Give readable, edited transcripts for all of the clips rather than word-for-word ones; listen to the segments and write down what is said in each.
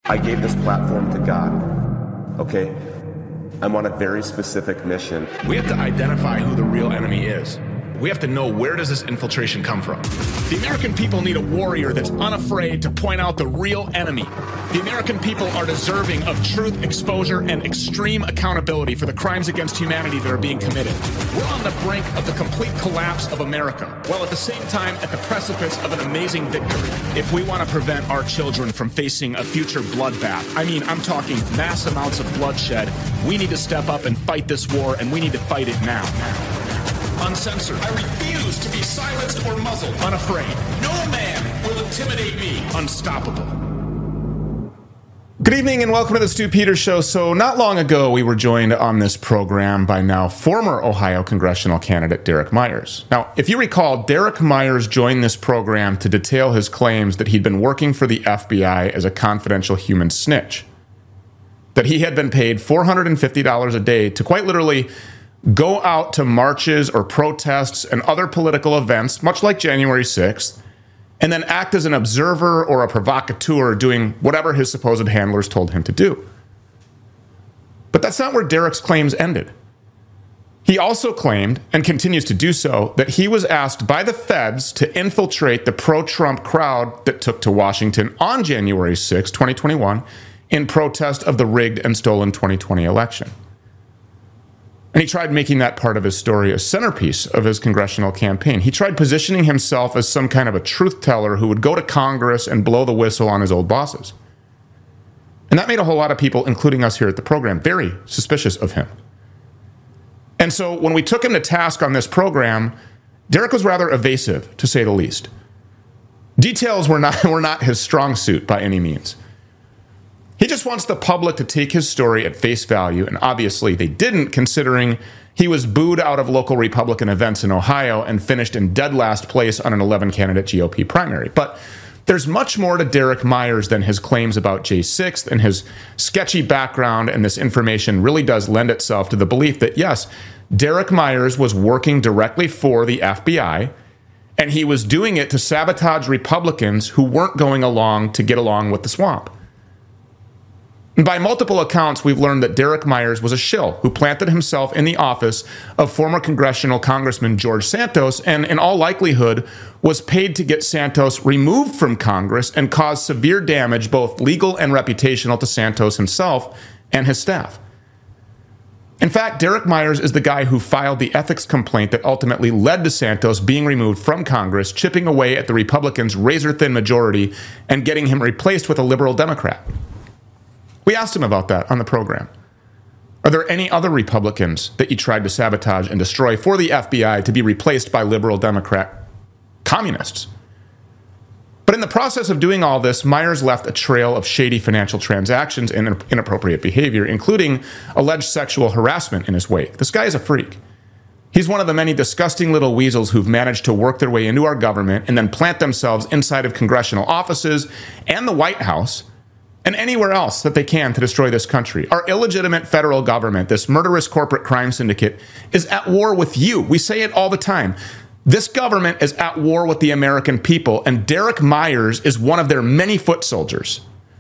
I gave this platform to God, okay? I'm on a very specific mission. We have to identify who the real enemy is. We have to know, where does this infiltration come from? The American people need a warrior that's unafraid to point out the real enemy. The American people are deserving of truth, exposure, and extreme accountability for the crimes against humanity that are being committed. We're on the brink of the complete collapse of America, while at the same time at the precipice of an amazing victory. If we want to prevent our children from facing a future bloodbath, I'm talking mass amounts of bloodshed, we need to step up and fight this war, and we need to fight it now. Uncensored. I refuse to be silenced or muzzled. Unafraid. No man will intimidate me. Unstoppable. Good evening and welcome to the Stu Peters Show. So not long ago, we were joined on this program by now former Ohio congressional candidate Derek Myers. Now, if you recall, Derek Myers joined this program to detail his claims that he'd been working for the FBI as a confidential human snitch, that he had been paid $450 a day to quite literally go out to marches or protests and other political events, much like January 6th, and then act as an observer or a provocateur doing whatever his supposed handlers told him to do. But that's not where Derek's claims ended. He also claimed, and continues to do so, that he was asked by the feds to infiltrate the pro-Trump crowd that took to Washington on January 6, 2021, in protest of the rigged and stolen 2020 election. And he tried making that part of his story a centerpiece of his congressional campaign. He tried positioning himself as some kind of a truth teller who would go to Congress and blow the whistle on his old bosses. And that made a whole lot of people, including us here at the program, very suspicious of him. And so when we took him to task on this program, Derek was rather evasive, to say the least. Details were not his strong suit by any means. He just wants the public to take his story at face value, and obviously they didn't, considering he was booed out of local Republican events in Ohio and finished in dead last place on an 11-candidate GOP primary. But there's much more to Derek Myers than his claims about J6, and his sketchy background and this information really does lend itself to the belief that, yes, Derek Myers was working directly for the FBI, and he was doing it to sabotage Republicans who weren't going along to get along with the swamp. By multiple accounts, we've learned that Derek Myers was a shill who planted himself in the office of former congressional Congressman George Santos and, in all likelihood, was paid to get Santos removed from Congress and cause severe damage, both legal and reputational, to Santos himself and his staff. In fact, Derek Myers is the guy who filed the ethics complaint that ultimately led to Santos being removed from Congress, chipping away at the Republicans' razor-thin majority and getting him replaced with a liberal Democrat. We asked him about that on the program. Are there any other Republicans that you tried to sabotage and destroy for the FBI to be replaced by liberal Democrat communists? But in the process of doing all this, Myers left a trail of shady financial transactions and inappropriate behavior, including alleged sexual harassment in his wake. This guy is a freak. He's one of the many disgusting little weasels who've managed to work their way into our government and then plant themselves inside of congressional offices and the White House and anywhere else that they can to destroy this country. Our illegitimate federal government, this murderous corporate crime syndicate, is at war with you. We say it all the time. This government is at war with the American people, and Derek Myers is one of their many foot soldiers.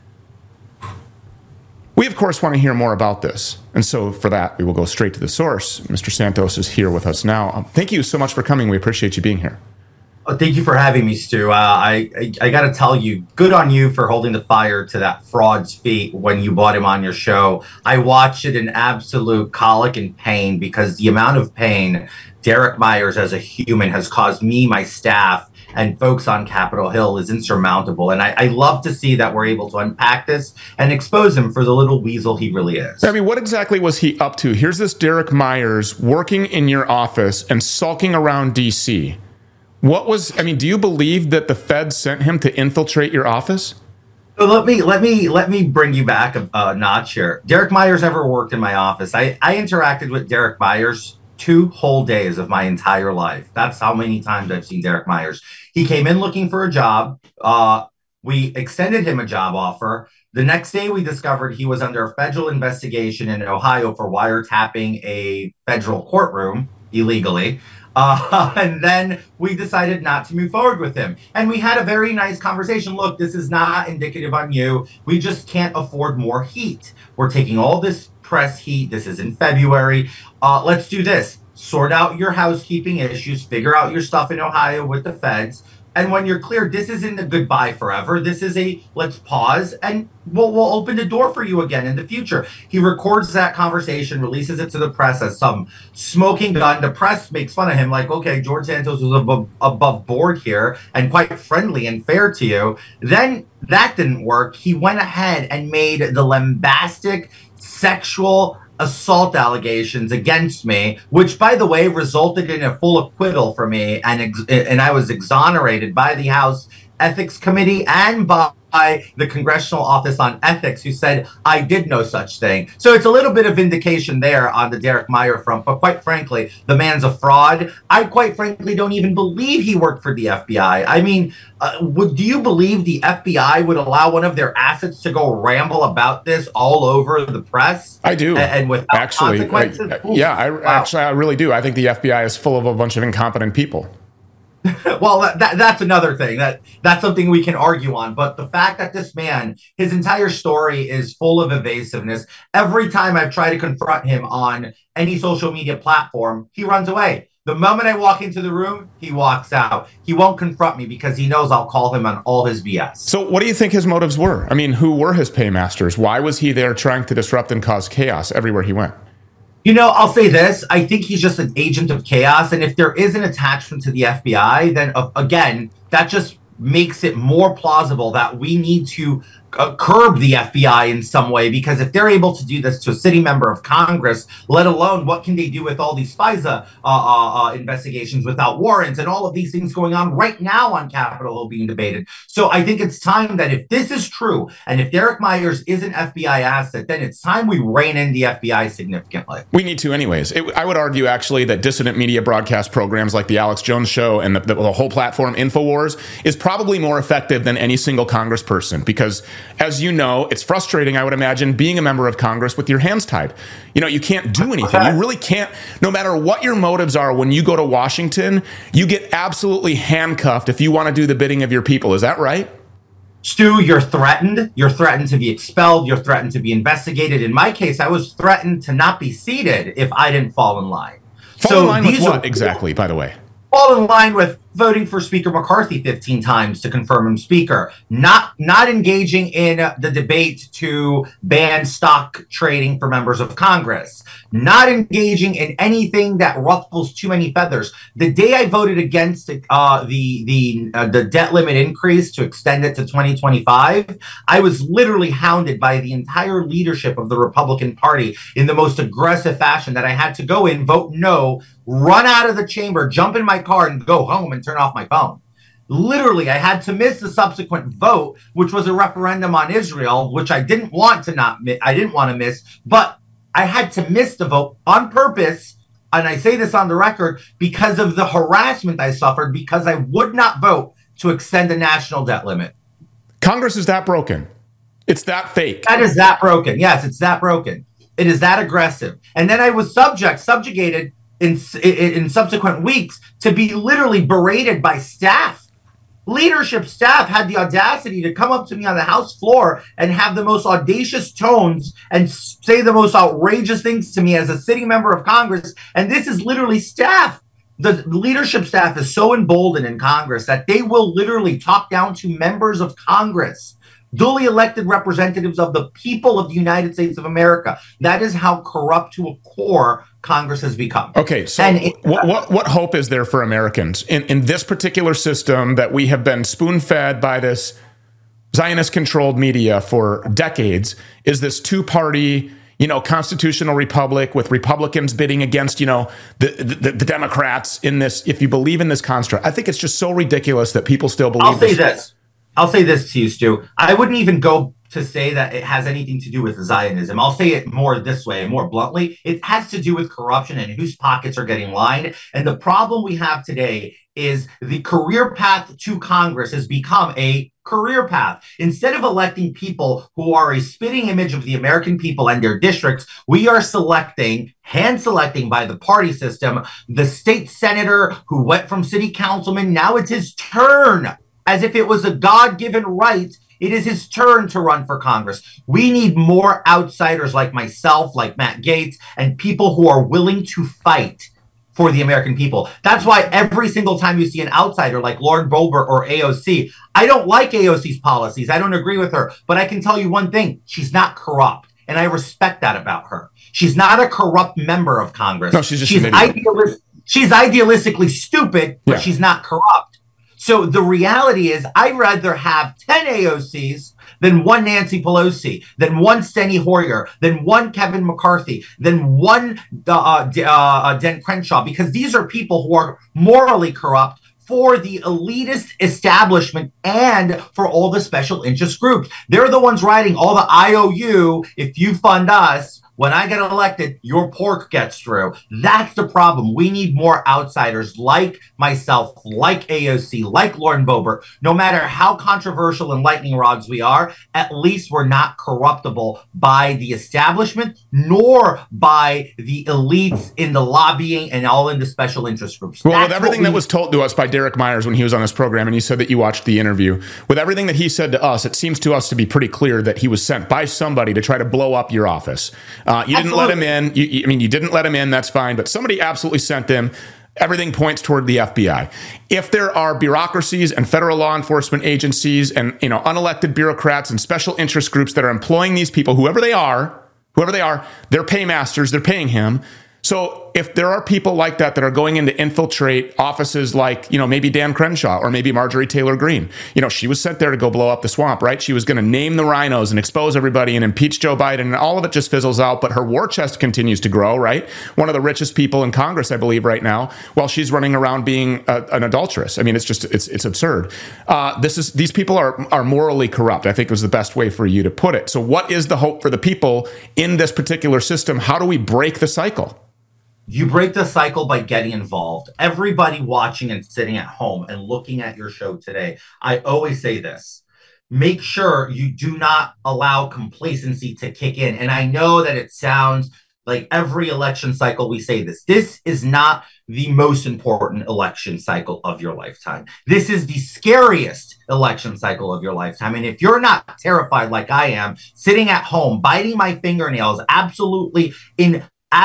We, of course, want to hear more about this. And so for that, we will go straight to the source. Mr. Santos is here with us now. Thank you so much for coming. We appreciate you being here. Oh, thank you for having me, Stu. I got to tell you, good on you for holding the fire to that fraud's feet when you brought him on your show. I watched it in absolute colic and pain because the amount of pain Derek Myers as a human has caused me, my staff, and folks on Capitol Hill is insurmountable. And I love to see that we're able to unpack this and expose him for the little weasel he really is. I mean, what exactly was he up to? Here's this Derek Myers working in your office and sulking around D.C. Do you believe that the Fed sent him to infiltrate your office? So let me bring you back a notch here. Derek Myers ever worked in my office. I interacted with Derek Myers 2 whole days of my entire life. That's how many times I've seen Derek Myers. He came in looking for a job. We extended him a job offer. The next day we discovered he was under a federal investigation in Ohio for wiretapping a federal courtroom illegally. And then we decided not to move forward with him. And we had a very nice conversation. Look, this is not indicative on you. We just can't afford more heat. We're taking all this press heat. This is in February. Let's do this. Sort out your housekeeping issues. Figure out your stuff in Ohio with the feds. And when you're clear, this isn't a goodbye forever. This is a let's pause and we'll open the door for you again in the future. He records that conversation, releases it to the press as some smoking gun. The press makes fun of him like, okay, George Santos was above board here and quite friendly and fair to you. Then that didn't work. He went ahead and made the lambastic sexual assault allegations against me, which, by the way, resulted in a full acquittal for me, and I was exonerated by the House Ethics Committee and by the Congressional Office on Ethics, who said I did no such thing. So it's a little bit of vindication there on the Derek Meyer front, but quite frankly, the man's a fraud. I quite frankly don't even believe he worked for the FBI. I mean, do you believe the FBI would allow one of their assets to go ramble about this all over the press? I do. And without consequences? I really do. I think the FBI is full of a bunch of incompetent people. Well, that's another thing. That's something we can argue on. But the fact that this man, his entire story is full of evasiveness. Every time I've tried to confront him on any social media platform, he runs away. The moment I walk into the room, he walks out. He won't confront me because he knows I'll call him on all his BS. So what do you think his motives were? I mean, who were his paymasters? Why was he there trying to disrupt and cause chaos everywhere he went? You know, I'll say this. I think he's just an agent of chaos. And if there is an attachment to the FBI, then again, that just makes it more plausible that we need to curb the FBI in some way, because if they're able to do this to a sitting member of Congress, let alone what can they do with all these FISA investigations without warrants and all of these things going on right now on Capitol Hill being debated. So I think it's time that if this is true and if Derek Myers is an FBI asset, then it's time we rein in the FBI significantly. We need to anyways. I would argue actually that dissident media broadcast programs like the Alex Jones Show and the whole platform InfoWars is probably more effective than any single congressperson, because as you know, it's frustrating, I would imagine, being a member of Congress with your hands tied. You know, you can't do anything. You really can't. No matter what your motives are, when you go to Washington, you get absolutely handcuffed if you want to do the bidding of your people. Is that right? Stu, you're threatened. You're threatened to be expelled. You're threatened to be investigated. In my case, I was threatened to not be seated if I didn't fall in line. Fall in line with what exactly, by the way? Fall in line with voting for Speaker McCarthy 15 times to confirm him Speaker, not engaging in the debate to ban stock trading for members of Congress, not engaging in anything that ruffles too many feathers. The day I voted against the debt limit increase to extend it to 2025, I was literally hounded by the entire leadership of the Republican Party in the most aggressive fashion that I had to go in, vote no, run out of the chamber, jump in my car, and go home and turn off my phone. Literally, I had to miss the subsequent vote, which was a referendum on Israel, which I didn't want to miss, but I had to miss the vote on purpose. And I say this on the record because of the harassment I suffered because I would not vote to extend the national debt limit. Congress is that broken. It's that fake. That is that broken. Yes, it's that broken. It is that aggressive. And then I was subjugated in subsequent weeks to be literally berated by staff. Leadership staff had the audacity to come up to me on the House floor and have the most audacious tones and say the most outrageous things to me as a sitting member of Congress. And this is literally staff. The leadership staff is so emboldened in Congress that they will literally talk down to members of Congress, duly elected representatives of the people of the United States of America. That is how corrupt to a core Congress has become. Okay, so what hope is there for Americans in this particular system that we have been spoon-fed by this Zionist-controlled media for decades? Is this two-party, constitutional republic with Republicans bidding against, the Democrats in this? If you believe in this construct, I think it's just so ridiculous that people still believe I'll say this to you, Stu. I wouldn't even go to say that it has anything to do with Zionism. I'll say it more this way, more bluntly. It has to do with corruption and whose pockets are getting lined. And the problem we have today is the career path to Congress has become a career path. Instead of electing people who are a spitting image of the American people and their districts, we are hand selecting by the party system, the state senator who went from city councilman. Now it's his turn, as if it was a God-given right. It is his turn to run for Congress. We need more outsiders like myself, like Matt Gaetz, and people who are willing to fight for the American people. That's why every single time you see an outsider like Lauren Boebert or AOC, I don't like AOC's policies. I don't agree with her. But I can tell you one thing. She's not corrupt. And I respect that about her. She's not a corrupt member of Congress. No, she's idealistically stupid, but she's not corrupt. So the reality is, I'd rather have 10 AOCs than one Nancy Pelosi, than one Steny Hoyer, than one Kevin McCarthy, than one Dan Crenshaw, because these are people who are morally corrupt for the elitist establishment and for all the special interest groups. They're the ones writing all the IOU. If you fund us, when I get elected, your pork gets through. That's the problem. We need more outsiders like myself, like AOC, like Lauren Boebert. No matter how controversial and lightning rods we are, at least we're not corruptible by the establishment, nor by the elites in the lobbying and all in the special interest groups. Well, with everything that was told to us by Derek Myers when he was on this program, and you said that you watched the interview, with everything that he said to us, it seems to us to be pretty clear that he was sent by somebody to try to blow up your office. You didn't let him in. You didn't let him in. That's fine. But somebody absolutely sent him. Everything points toward the FBI. If there are bureaucracies and federal law enforcement agencies and unelected bureaucrats and special interest groups that are employing these people, whoever they are, they're paymasters. They're paying him. So if there are people like that are going in to infiltrate offices like, maybe Dan Crenshaw or maybe Marjorie Taylor Greene, she was sent there to go blow up the swamp, right? She was going to name the rhinos and expose everybody and impeach Joe Biden, and all of it just fizzles out. But her war chest continues to grow, right? One of the richest people in Congress, I believe, right now, while she's running around being an adulteress. I mean, it's absurd. These people are morally corrupt, I think was the best way for you to put it. So what is the hope for the people in this particular system? How do we break the cycle? You break the cycle by getting involved. Everybody watching and sitting at home and looking at your show today, I always say this. Make sure you do not allow complacency to kick in. And I know that it sounds like every election cycle we say this. This is not the most important election cycle of your lifetime. This is the scariest election cycle of your lifetime. And if you're not terrified like I am, sitting at home, biting my fingernails, absolutely in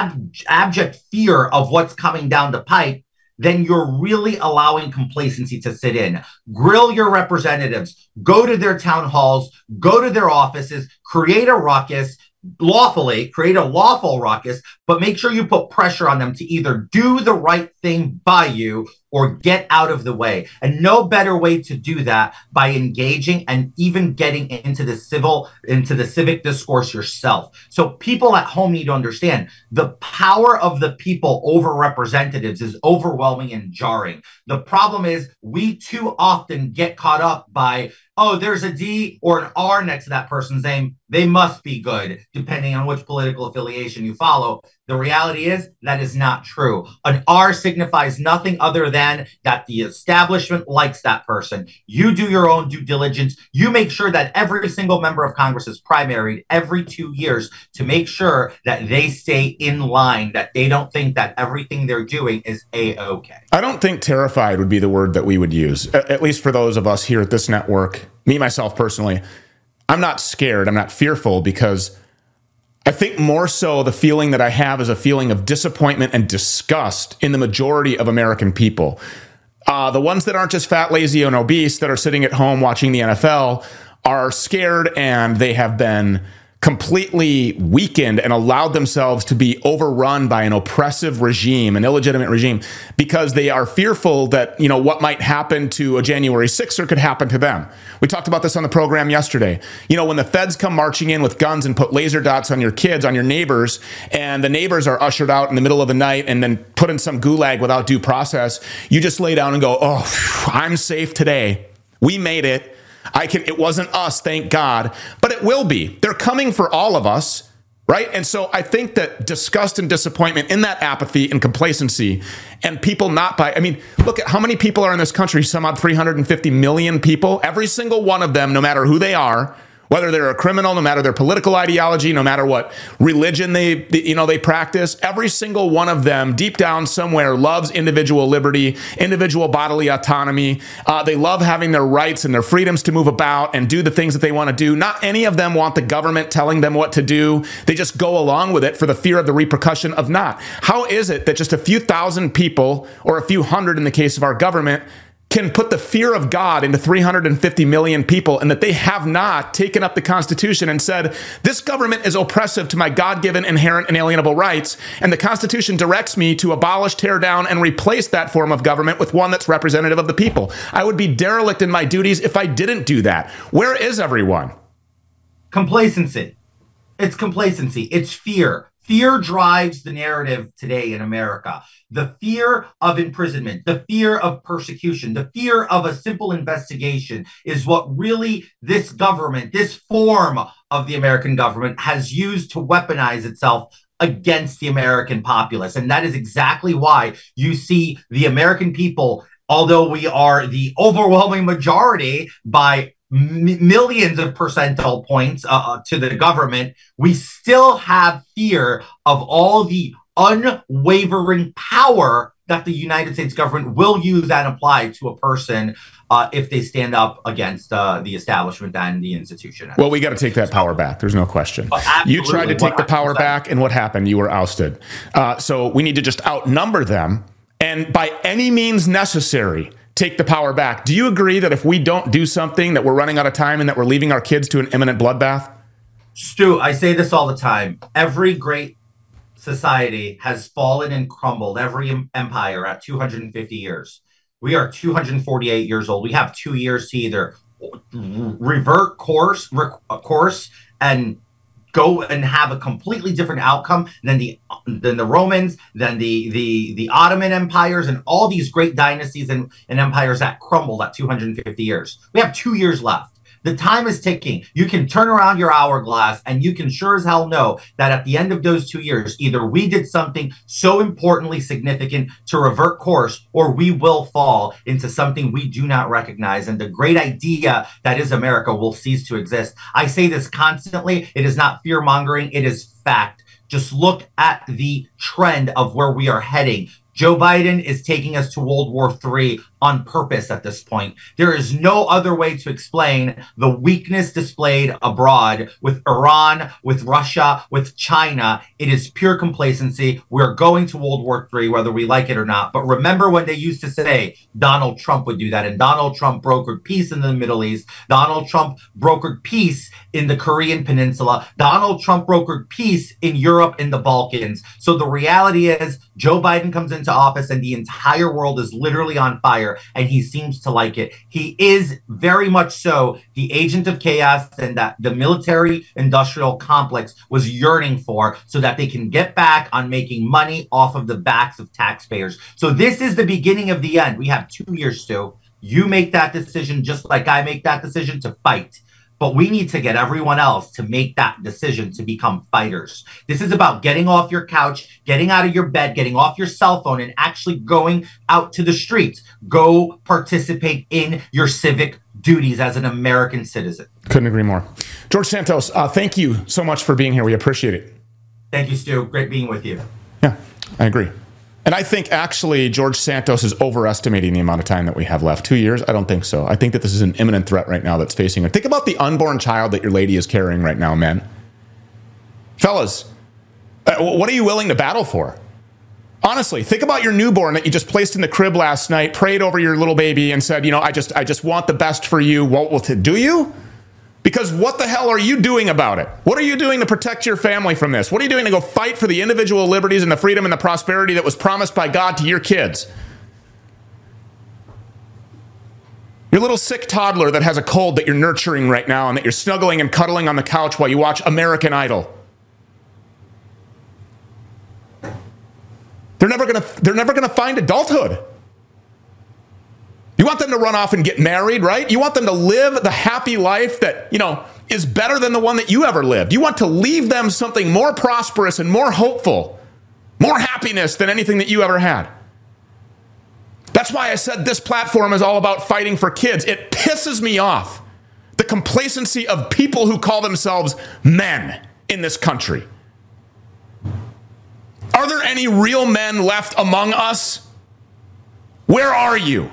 abject fear of what's coming down the pipe, then you're really allowing complacency to sit in. Grill your representatives, go to their town halls, go to their offices, create a ruckus, create a lawful ruckus, but make sure you put pressure on them to either do the right thing by you or get out of the way. And no better way to do that by engaging and even getting into the civic discourse yourself. So people at home need to understand the power of the people over representatives is overwhelming and jarring. The problem is we too often get caught up by, oh, there's a D or an R next to that person's name. They must be good, depending on which political affiliation you follow. The reality is that is not true. An R signifies nothing other than that the establishment likes that person. You do your own due diligence. You make sure that every single member of Congress is primaried every 2 years to make sure that they stay in line, that they don't think that everything they're doing is A-okay. I don't think terrified would be the word that we would use, at least for those of us here at this network. Me, myself, personally, I'm not scared. I'm not fearful, because I think more so the feeling that I have is a feeling of disappointment and disgust in the majority of American people. The ones that aren't just fat, lazy, and obese that are sitting at home watching the NFL are scared, and they have been completely weakened and allowed themselves to be overrun by an oppressive regime, an illegitimate regime, because they are fearful that, what might happen to a January 6th could happen to them. We talked about this on the program yesterday. When the feds come marching in with guns and put laser dots on your kids, on your neighbors, and the neighbors are ushered out in the middle of the night and then put in some gulag without due process, you just lay down and go, oh, I'm safe today. We made it. It wasn't us, thank God, but it will be. They're coming for all of us, right? And so I think that disgust and disappointment in that apathy and complacency and people not buy, I mean, look at how many people are in this country, some odd 350 million people. Every single one of them, no matter who they are, whether they're a criminal, no matter their political ideology, no matter what religion they practice, every single one of them deep down somewhere loves individual liberty, individual bodily autonomy. They love having their rights and their freedoms to move about and do the things that they want to do. Not any of them want the government telling them what to do. They just go along with it for the fear of the repercussion of not. How is it that just a few thousand people, or a few hundred in the case of our government, can put the fear of God into 350 million people, and that they have not taken up the Constitution and said, this government is oppressive to my God-given inherent inalienable rights, and the Constitution directs me to abolish, tear down, and replace that form of government with one that's representative of the people. I would be derelict in my duties if I didn't do that. Where is everyone? Complacency. It's complacency. It's fear. Fear drives the narrative today in America. The fear of imprisonment, the fear of persecution, the fear of a simple investigation is what really this government, this form of the American government, has used to weaponize itself against the American populace. And that is exactly why you see the American people, although we are the overwhelming majority by millions of percentile points to the government, we still have fear of all the unwavering power that the United States government will use and apply to a person if they stand up against the establishment and the institution. Well, we got to take that power back. There's no question. You tried to take the power back, and what happened? You were ousted. So we need to just outnumber them, and by any means necessary, take the power back. Do you agree that if we don't do something, that we're running out of time and that we're leaving our kids to an imminent bloodbath? Stu, I say this all the time. Every great society has fallen and crumbled, every empire at 250 years. We are 248 years old. We have 2 years to either revert course and go and have a completely different outcome than the Romans, than the Ottoman empires, and all these great dynasties and empires that crumbled at 250 years. We have 2 years left. The time is ticking. You can turn around your hourglass and you can sure as hell know that at the end of those 2 years, either we did something so importantly significant to revert course, or we will fall into something we do not recognize. And the great idea that is America will cease to exist. I say this constantly. It is not fear mongering. It is fact. Just look at the trend of where we are heading. Joe Biden is taking us to World War III on purpose at this point. There is no other way to explain the weakness displayed abroad with Iran, with Russia, with China. It is pure complacency. We're going to World War III, whether we like it or not. But remember when they used to say Donald Trump would do that, and Donald Trump brokered peace in the Middle East. Donald Trump brokered peace in the Korean Peninsula. Donald Trump brokered peace in Europe and the Balkans. So the reality is Joe Biden comes into office and the entire world is literally on fire, and he seems to like it. He is very much so the agent of chaos, and that the military industrial complex was yearning for, so that they can get back on making money off of the backs of taxpayers. So this is the beginning of the end. We have 2 years, Stu. You make that decision just like I make that decision to fight. But we need to get everyone else to make that decision to become fighters. This is about getting off your couch, getting out of your bed, getting off your cell phone, and actually going out to the streets. Go participate in your civic duties as an American citizen. Couldn't agree more. George Santos, thank you so much for being here. We appreciate it. Thank you, Stu. Great being with you. Yeah, I agree. And I think actually George Santos is overestimating the amount of time that we have left. 2 years? I don't think so. I think that this is an imminent threat right now that's facing her. Think about the unborn child that your lady is carrying right now, men. Fellas, what are you willing to battle for? Honestly, think about your newborn that you just placed in the crib last night, prayed over your little baby and said, you know, I just want the best for you. What will do you? Because what the hell are you doing about it? What are you doing to protect your family from this? What are you doing to go fight for the individual liberties and the freedom and the prosperity that was promised by God to your kids? Your little sick toddler that has a cold that you're nurturing right now and that you're snuggling and cuddling on the couch while you watch American Idol. They're never gonna find adulthood. You want them to run off and get married, right? You want them to live the happy life that, you know, is better than the one that you ever lived. You want to leave them something more prosperous and more hopeful, more happiness than anything that you ever had. That's why I said this platform is all about fighting for kids. It pisses me off, the complacency of people who call themselves men in this country. Are there any real men left among us? Where are you?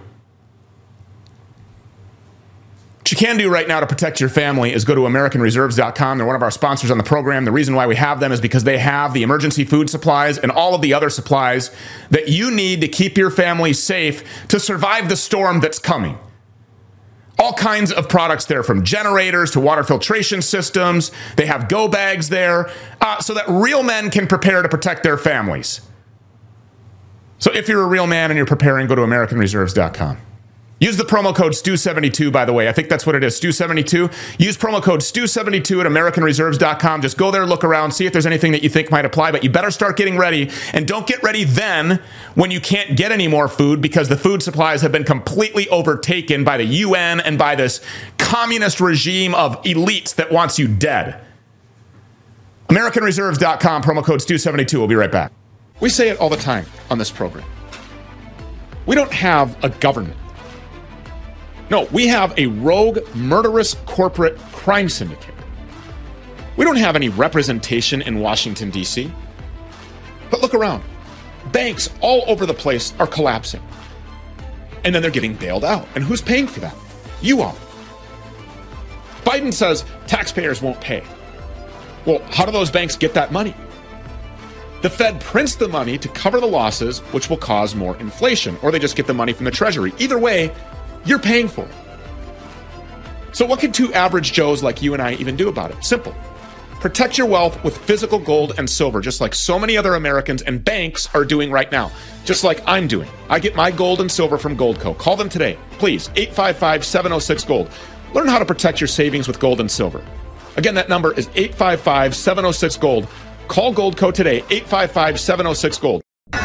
What you can do right now to protect your family is go to AmericanReserves.com. They're one of our sponsors on the program. The reason why we have them is because they have the emergency food supplies and all of the other supplies that you need to keep your family safe to survive the storm that's coming. All kinds of products there, from generators to water filtration systems. They have go bags there so that real men can prepare to protect their families. So if you're a real man and you're preparing, go to AmericanReserves.com. Use the promo code STU72, by the way. I think that's what it is, STU72. Use promo code STU72 at AmericanReserves.com. Just go there, look around, see if there's anything that you think might apply, but you better start getting ready. And don't get ready then when you can't get any more food, because the food supplies have been completely overtaken by the UN and by this communist regime of elites that wants you dead. AmericanReserves.com, promo code STU72. We'll be right back. We say it all the time on this program. We don't have a government. No, we have a rogue, murderous corporate crime syndicate. We don't have any representation in Washington, D.C. But look around. Banks all over the place are collapsing. And then they're getting bailed out. And who's paying for that? You are. Biden says taxpayers won't pay. Well, how do those banks get that money? The Fed prints the money to cover the losses, which will cause more inflation, or they just get the money from the Treasury. Either way, you're paying for it. So what can two average Joes like you and I even do about it? Simple. Protect your wealth with physical gold and silver, just like so many other Americans and banks are doing right now, just like I'm doing. I get my gold and silver from Goldco. Call them today, please, 855-706-GOLD. Learn how to protect your savings with gold and silver. Again, that number is 855-706-GOLD. Call Goldco today, 855-706-GOLD.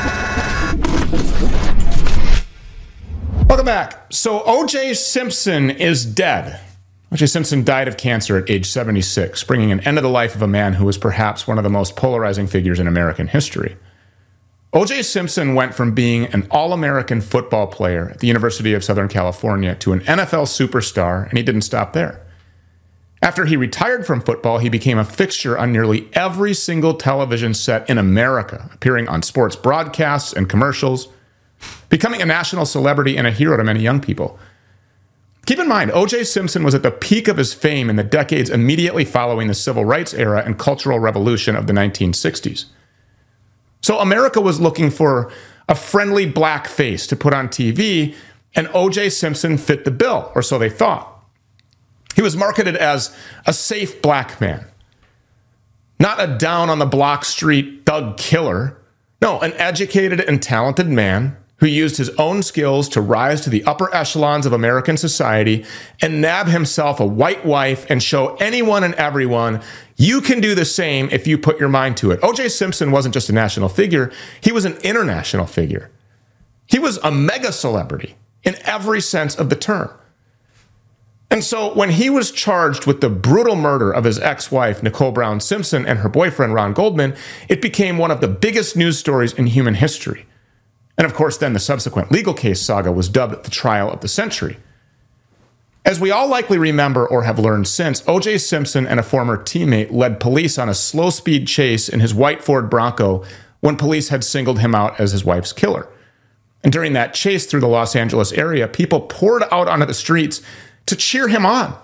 Welcome back. So O.J. Simpson is dead. O.J. Simpson died of cancer at age 76, bringing an end to the life of a man who was perhaps one of the most polarizing figures in American history. O.J. Simpson went from being an All-American football player at the University of Southern California to an NFL superstar, and he didn't stop there. After he retired from football, he became a fixture on nearly every single television set in America, appearing on sports broadcasts and commercials, becoming a national celebrity and a hero to many young people. Keep in mind, O.J. Simpson was at the peak of his fame in the decades immediately following the Civil Rights era and Cultural Revolution of the 1960s. So America was looking for a friendly black face to put on TV, and O.J. Simpson fit the bill, or so they thought. He was marketed as a safe black man, not a down-on-the-block street thug killer. No, an educated and talented man who used his own skills to rise to the upper echelons of American society and nab himself a white wife and show anyone and everyone you can do the same if you put your mind to it. O.J. Simpson wasn't just a national figure, he was an international figure. He was a mega celebrity in every sense of the term. And so when he was charged with the brutal murder of his ex-wife, Nicole Brown Simpson, and her boyfriend, Ron Goldman, it became one of the biggest news stories in human history. And of course, then the subsequent legal case saga was dubbed the trial of the century. As we all likely remember or have learned since, O.J. Simpson and a former teammate led police on a slow-speed chase in his white Ford Bronco when police had singled him out as his wife's killer. And during that chase through the Los Angeles area, people poured out onto the streets to cheer him on.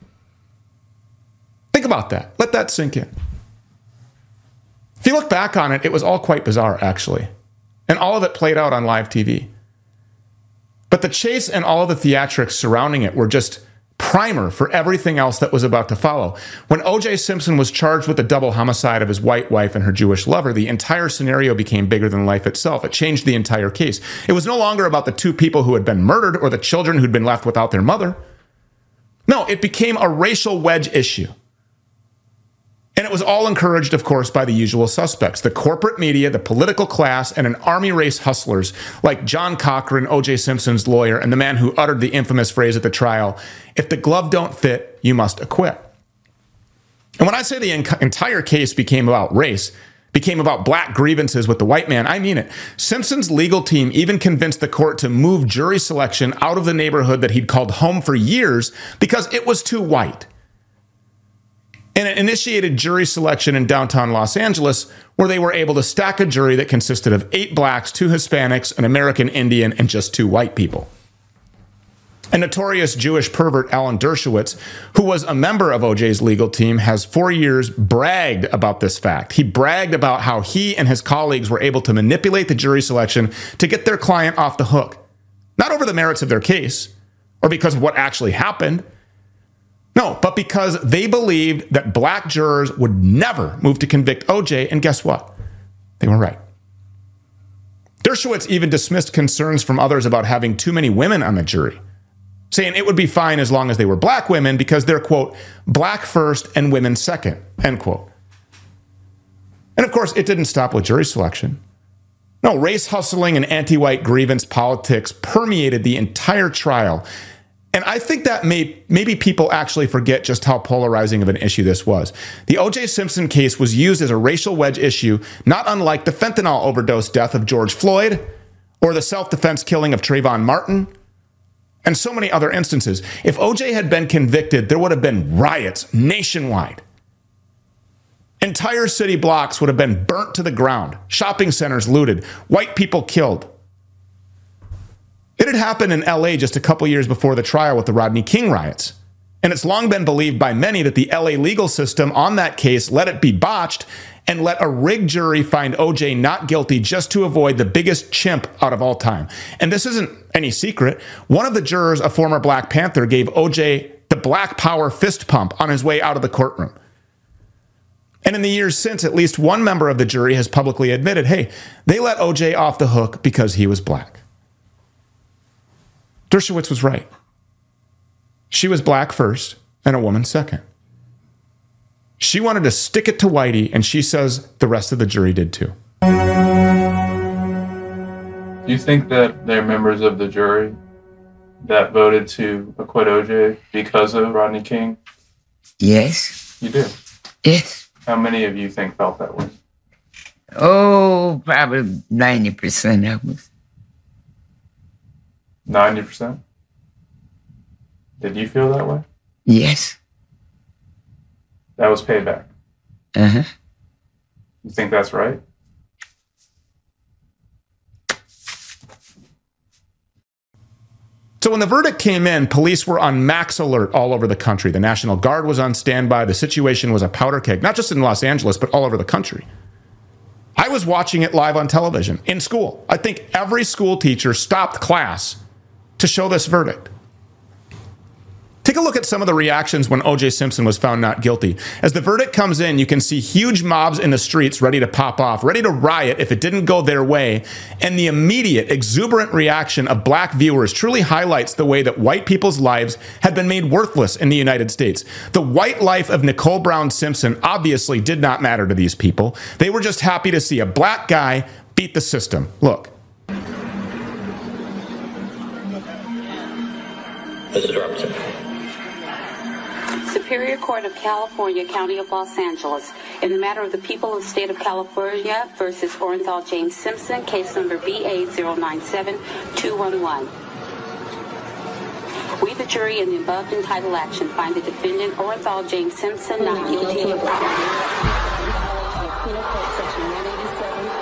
Think about that. Let that sink in. If you look back on it, it was all quite bizarre, actually. And all of it played out on live TV. But the chase and all of the theatrics surrounding it were just primer for everything else that was about to follow. When O.J. Simpson was charged with the double homicide of his white wife and her Jewish lover, the entire scenario became bigger than life itself. It changed the entire case. It was no longer about the two people who had been murdered or the children who'd been left without their mother. No, it became a racial wedge issue. And it was all encouraged, of course, by the usual suspects, the corporate media, the political class, and an army race hustlers like John Cochran, O.J. Simpson's lawyer, and the man who uttered the infamous phrase at the trial, "If the glove don't fit, you must acquit." And when I say the entire case became about race, became about black grievances with the white man, I mean it. Simpson's legal team even convinced the court to move jury selection out of the neighborhood that he'd called home for years because it was too white. And it initiated jury selection in downtown Los Angeles, where they were able to stack a jury that consisted of 8 blacks, 2 Hispanics, an American Indian, and just 2 white people. A notorious Jewish pervert, Alan Dershowitz, who was a member of OJ's legal team, has for years bragged about this fact. He bragged about how he and his colleagues were able to manipulate the jury selection to get their client off the hook. Not over the merits of their case or because of what actually happened. No, but because they believed that black jurors would never move to convict OJ, and guess what? They were right. Dershowitz even dismissed concerns from others about having too many women on the jury, saying it would be fine as long as they were black women because they're, quote, black first and women second, end quote. And of course, it didn't stop with jury selection. No, race hustling and anti-white grievance politics permeated the entire trial. And I think that maybe people actually forget just how polarizing of an issue this was. The O.J. Simpson case was used as a racial wedge issue, not unlike the fentanyl overdose death of George Floyd or the self-defense killing of Trayvon Martin, and so many other instances. If OJ had been convicted, there would have been riots nationwide. Entire city blocks would have been burnt to the ground, shopping centers looted, white people killed. It had happened in LA just a couple years before the trial with the Rodney King riots. And it's long been believed by many that the LA legal system on that case let it be botched and let a rigged jury find OJ not guilty just to avoid the biggest chimp out of all time. And this isn't any secret. One of the jurors, a former Black Panther, gave OJ the Black Power fist pump on his way out of the courtroom. And in the years since, at least one member of the jury has publicly admitted, hey, they let OJ off the hook because he was black. Dershowitz was right. She was black first and a woman second. She wanted to stick it to Whitey, and she says the rest of the jury did too. Do you think that they're members of the jury that voted to acquit OJ because of Rodney King? Yes. You do? Yes. How many of you think felt that way? Oh, probably 90% of us. 90%? Did you feel that way? Yes. That was payback. Uh-huh. You think that's right? So when the verdict came in, police were on max alert all over the country. The National Guard was on standby. The situation was a powder keg, not just in Los Angeles, but all over the country. I was watching it live on television in school. I think every school teacher stopped class to show this verdict. Take a look at some of the reactions when O.J. Simpson was found not guilty. As the verdict comes in, you can see huge mobs in the streets ready to pop off, ready to riot if it didn't go their way. And the immediate, exuberant reaction of black viewers truly highlights the way that white people's lives had been made worthless in the United States. The white life of Nicole Brown Simpson obviously did not matter to these people. They were just happy to see a black guy beat the system. Look. Mrs. Robinson. Superior Court of California, County of Los Angeles, in the matter of the people of the state of California versus Orenthal James Simpson, case number BA097211. We, the jury, in the above entitled action, find the defendant, Orenthal James Simpson, not guilty of Penal Code Section 187.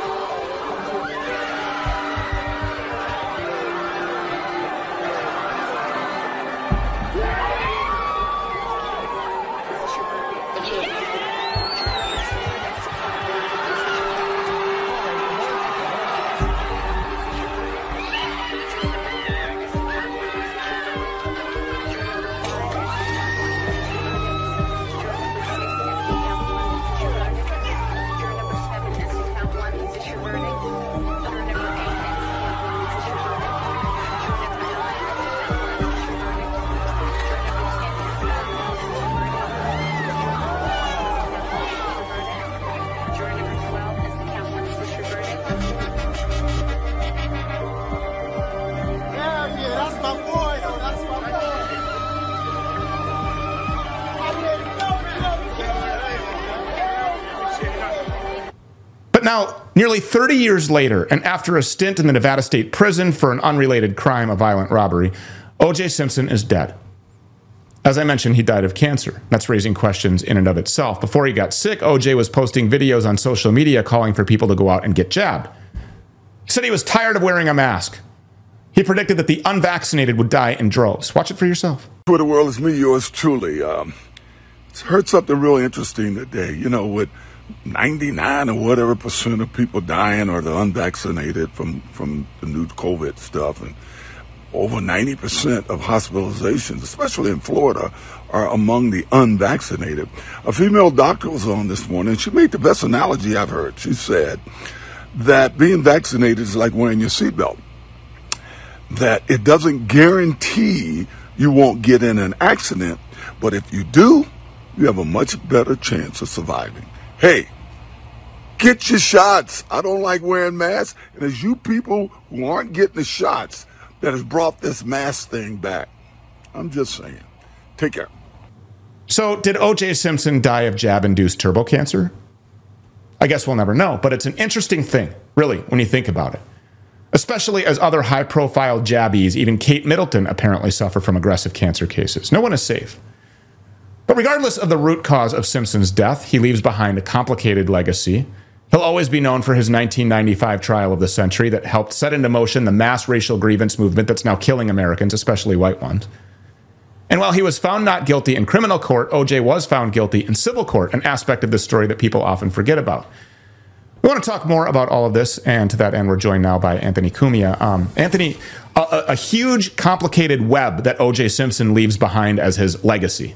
now, nearly 30 years later, and after a stint in the Nevada State Prison for an unrelated crime, a violent robbery, O.J. Simpson is dead. As I mentioned, he died of cancer. That's raising questions in and of itself. Before he got sick, O.J. was posting videos on social media calling for people to go out and get jabbed. He said he was tired of wearing a mask. He predicted that the unvaccinated would die in droves. Watch it for yourself. Twitter world, is me, yours truly. Heard something real interesting today. You know, with 99 or whatever % of people dying are the unvaccinated from the new COVID stuff, and over 90% of hospitalizations, especially in Florida, are among the unvaccinated. A female doctor was on this morning. She made the best analogy I've heard. She said that being vaccinated is like wearing your seatbelt, that it doesn't guarantee you won't get in an accident, but if you do, you have a much better chance of surviving. Hey, get your shots. I don't like wearing masks, and it's you people who aren't getting the shots that has brought this mask thing back. I'm just saying. Take care. So, did O.J. Simpson die of jab-induced turbo cancer? I guess we'll never know, but it's an interesting thing, really, when you think about it. Especially as other high-profile jabbies, even Kate Middleton, apparently suffer from aggressive cancer cases. No one is safe. But regardless of the root cause of Simpson's death, he leaves behind a complicated legacy. He'll always be known for his 1995 trial of the century that helped set into motion the mass racial grievance movement that's now killing Americans, especially white ones. And while he was found not guilty in criminal court, O.J. was found guilty in civil court, an aspect of this story that people often forget about. We want to talk more about all of this, and to that end, we're joined now by Anthony Cumia. Anthony, a huge, complicated web that O.J. Simpson leaves behind as his legacy.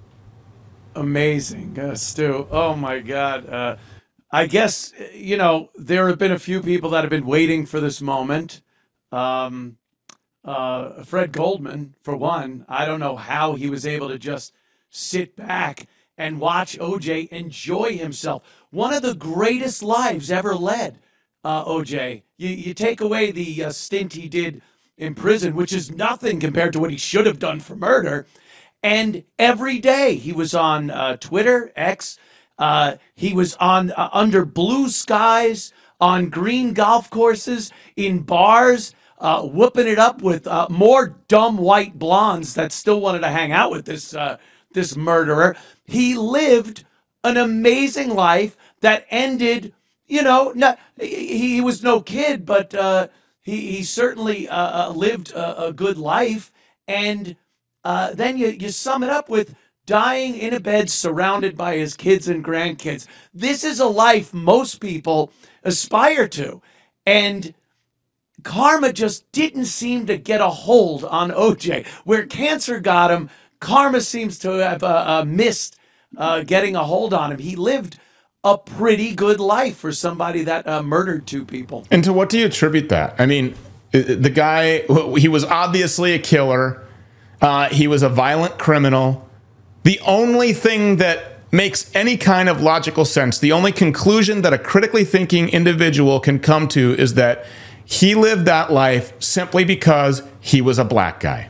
Amazing, Stu. Oh, my God. I guess, you know, there have been a few people that have been waiting for this moment. Fred Goldman, for one. I don't know how he was able to just sit back and watch OJ enjoy himself. One of the greatest lives ever led, OJ. You take away the stint he did in prison, which is nothing compared to what he should have done for murder. And every day he was on Twitter, X. He was on under blue skies, on green golf courses, in bars, whooping it up with more dumb white blondes that still wanted to hang out with this murderer. He lived an amazing life that ended, you know, he was no kid, but he certainly lived a good life. And then you sum it up with dying in a bed surrounded by his kids and grandkids. This is a life most people aspire to. And karma just didn't seem to get a hold on OJ. Where cancer got him, karma seems to have missed getting a hold on him. He lived a pretty good life for somebody that murdered two people. And to what do you attribute that? I mean, the guy, he was obviously a killer. He was a violent criminal. The only thing that makes any kind of logical sense, the only conclusion that a critically thinking individual can come to is that he lived that life simply because he was a black guy.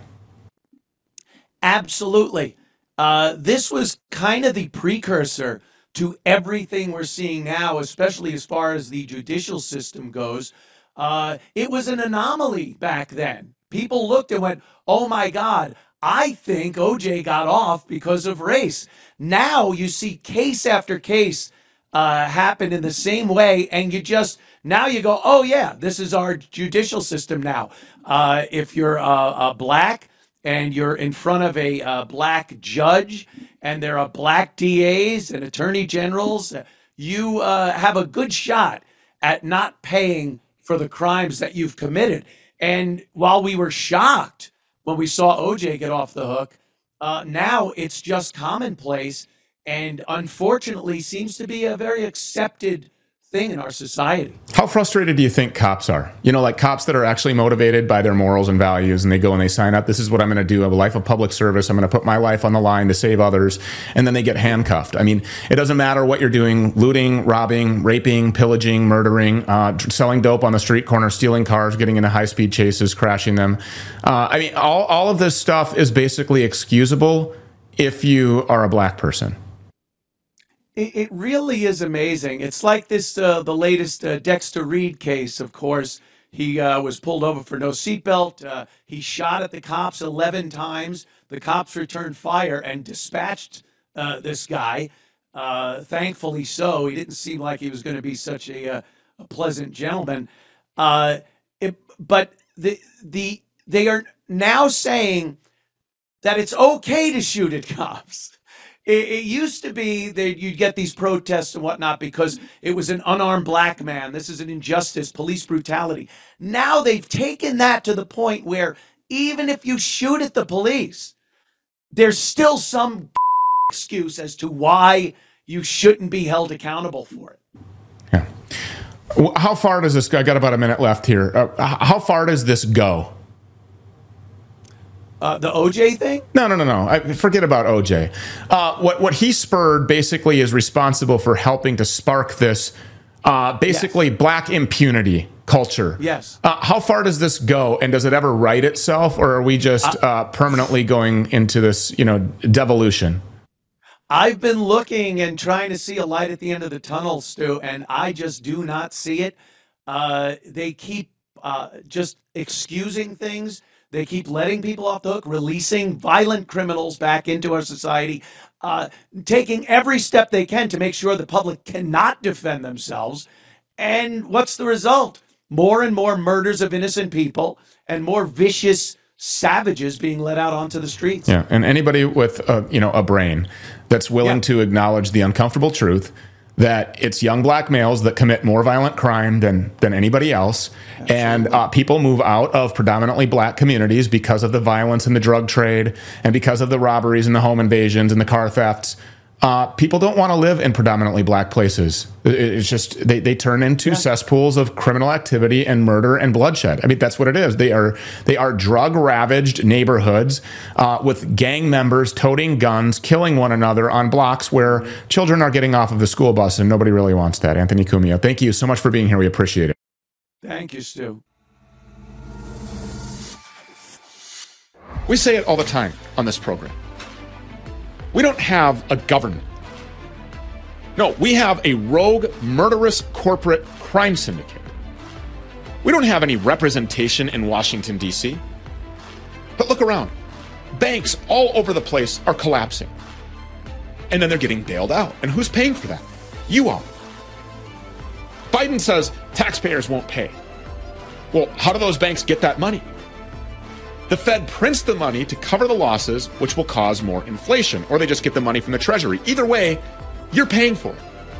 Absolutely. This was kind of the precursor to everything we're seeing now, especially as far as the judicial system goes. It was an anomaly back then. People looked and went, oh my God, I think OJ got off because of race. Now you see case after case happen in the same way, and now you go, oh yeah, this is our judicial system now. If you're black and you're in front of a black judge, and there are black DAs and attorney generals, you have a good shot at not paying for the crimes that you've committed. And while we were shocked when we saw OJ get off the hook, now it's just commonplace and unfortunately seems to be a very accepted thing in our society. How frustrated do you think cops are? You know, like cops that are actually motivated by their morals and values, and they go and they sign up, this is what I'm going to do, I have a life of public service, I'm going to put my life on the line to save others, and then they get handcuffed. I mean, it doesn't matter what you're doing, looting, robbing, raping, pillaging, murdering, selling dope on the street corner, stealing cars, getting into high-speed chases, crashing them. I mean, all of this stuff is basically excusable if you are a black person. It really is amazing. It's like this, the latest Dexter Reed case, of course. He was pulled over for no seatbelt. He shot at the cops 11 times. The cops returned fire and dispatched this guy. Thankfully so. He didn't seem like he was going to be such a pleasant gentleman. But they are now saying that it's okay to shoot at cops. It used to be that you'd get these protests and whatnot because it was an unarmed black man. This is an injustice, police brutality. Now they've taken that to the point where even if you shoot at the police, there's still some excuse as to why you shouldn't be held accountable for it. Yeah. How far does this go? I got about a minute left here. How far does this go? The OJ thing? No. Forget about OJ. What he spurred basically is responsible for helping to spark this black impunity culture. Yes. How far does this go, and does it ever right itself, or are we just permanently going into this, devolution? I've been looking and trying to see a light at the end of the tunnel, Stu, and I just do not see it. They keep just excusing things. They keep letting people off the hook, releasing violent criminals back into our society, taking every step they can to make sure the public cannot defend themselves. And what's the result? More and more murders of innocent people and more vicious savages being let out onto the streets. Yeah, and anybody with a brain that's willing to acknowledge the uncomfortable truth that it's young black males that commit more violent crime than anybody else. Absolutely. And people move out of predominantly black communities because of the violence in the drug trade and because of the robberies and the home invasions and the car thefts. People don't want to live in predominantly black places. It's just they turn into cesspools of criminal activity and murder and bloodshed. I mean, that's what it is. They are drug-ravaged neighborhoods with gang members toting guns, killing one another on blocks where children are getting off of the school bus, and nobody really wants that. Anthony Cumia, thank you so much for being here. We appreciate it. Thank you, Stu. We say it all the time on this program. We don't have a government. No, we have a rogue, murderous corporate crime syndicate. We don't have any representation in Washington, D.C. But look around. Banks all over the place are collapsing. And then they're getting bailed out. And who's paying for that? You are. Biden says taxpayers won't pay. Well, how do those banks get that money? The Fed prints the money to cover the losses, which will cause more inflation, or they just get the money from the Treasury. Either way, you're paying for it.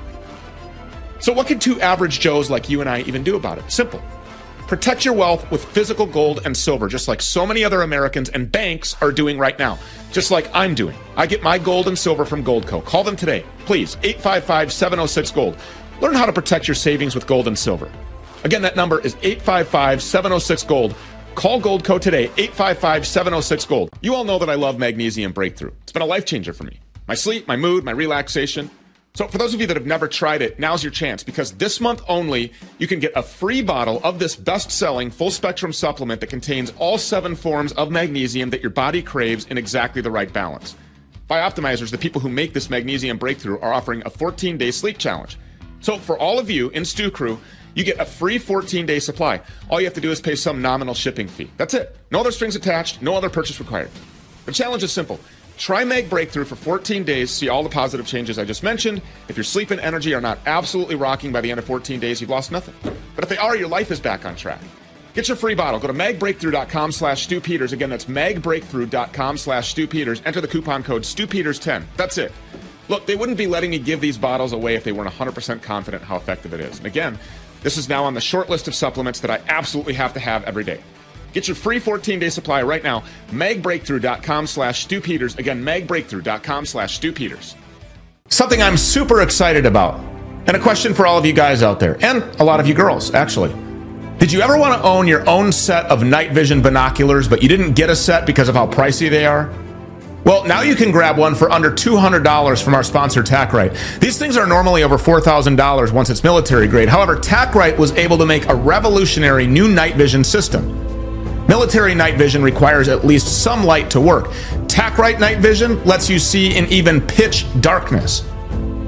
So what can two average Joes like you and I even do about it? Simple. Protect your wealth with physical gold and silver, just like so many other Americans and banks are doing right now, just like I'm doing. I get my gold and silver from Goldco. Call them today, please, 855-706-GOLD. Learn how to protect your savings with gold and silver. Again, that number is 855-706-GOLD. Call Goldco today, 855-706-GOLD. You all know that I love Magnesium Breakthrough. It's been a life changer for me. My sleep, my mood, my relaxation. So for those of you that have never tried it, now's your chance, because this month only, you can get a free bottle of this best-selling full-spectrum supplement that contains all 7 forms of magnesium that your body craves in exactly the right balance. Bioptimizers, the people who make this Magnesium Breakthrough, are offering a 14-day sleep challenge. So for all of you in Stu Crew, you get a free 14-day supply. All you have to do is pay some nominal shipping fee. That's it. No other strings attached, no other purchase required. The challenge is simple. Try Mag Breakthrough for 14 days, see all the positive changes I just mentioned. If your sleep and energy are not absolutely rocking by the end of 14 days, you've lost nothing. But if they are, your life is back on track. Get your free bottle. Go to magbreakthrough.com/StuPeters. Again, that's magbreakthrough.com/StuPeters. Enter the coupon code StuPeters10. That's it. Look, they wouldn't be letting me give these bottles away if they weren't 100% confident how effective it is. And again, this is now on the short list of supplements that I absolutely have to have every day. Get your free 14-day supply right now. magbreakthrough.com/StuPeters. Again, magbreakthrough.com/StuPeters. Something I'm super excited about, and a question for all of you guys out there, and a lot of you girls, actually. Did you ever want to own your own set of night vision binoculars, but you didn't get a set because of how pricey they are? Well, now you can grab one for under $200 from our sponsor, TacRite. These things are normally over $4,000 once it's military grade. However, TacRite was able to make a revolutionary new night vision system. Military night vision requires at least some light to work. TacRite night vision lets you see in even pitch darkness.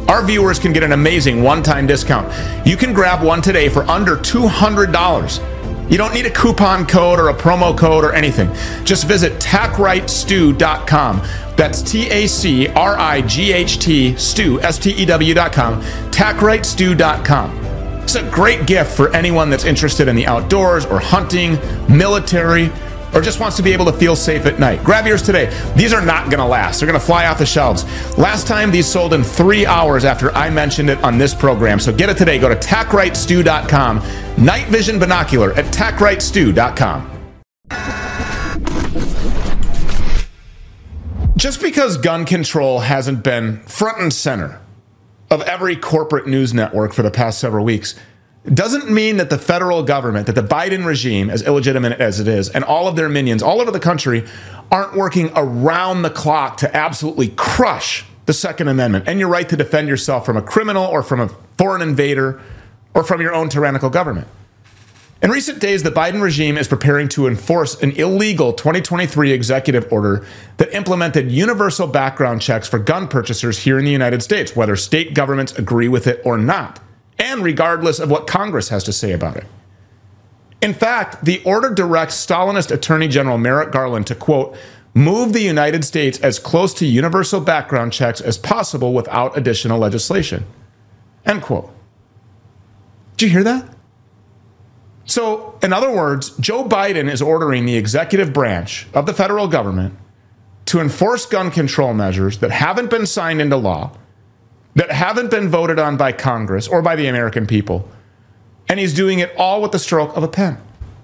our viewers can get an amazing one-time discount. You can grab one today for under $200. You don't need a coupon code or a promo code or anything. Just visit tackrightstew.com. That's TACRIGHT stew, STEW.com, tackrightstew.com. It's a great gift for anyone that's interested in the outdoors or hunting, military, or just wants to be able to feel safe at night. Grab yours today. These are not going to last. They're going to fly off the shelves. Last time, these sold in 3 hours after I mentioned it on this program. So get it today. Go to tackrightstew.com. Night vision binocular at tackrightstew.com. Just because gun control hasn't been front and center of every corporate news network for the past several weeks doesn't mean that the federal government, that the Biden regime, as illegitimate as it is, and all of their minions all over the country aren't working around the clock to absolutely crush the Second Amendment and your right to defend yourself from a criminal or from a foreign invader or from your own tyrannical government. In recent days, the Biden regime is preparing to enforce an illegal 2023 executive order that implemented universal background checks for gun purchasers here in the United States, whether state governments agree with it or not, and regardless of what Congress has to say about it. In fact, the order directs Stalinist Attorney General Merrick Garland to, quote, move the United States as close to universal background checks as possible without additional legislation, end quote. Did you hear that? So, in other words, Joe Biden is ordering the executive branch of the federal government to enforce gun control measures that haven't been signed into law, that haven't been voted on by Congress or by the American people. And he's doing it all with the stroke of a pen.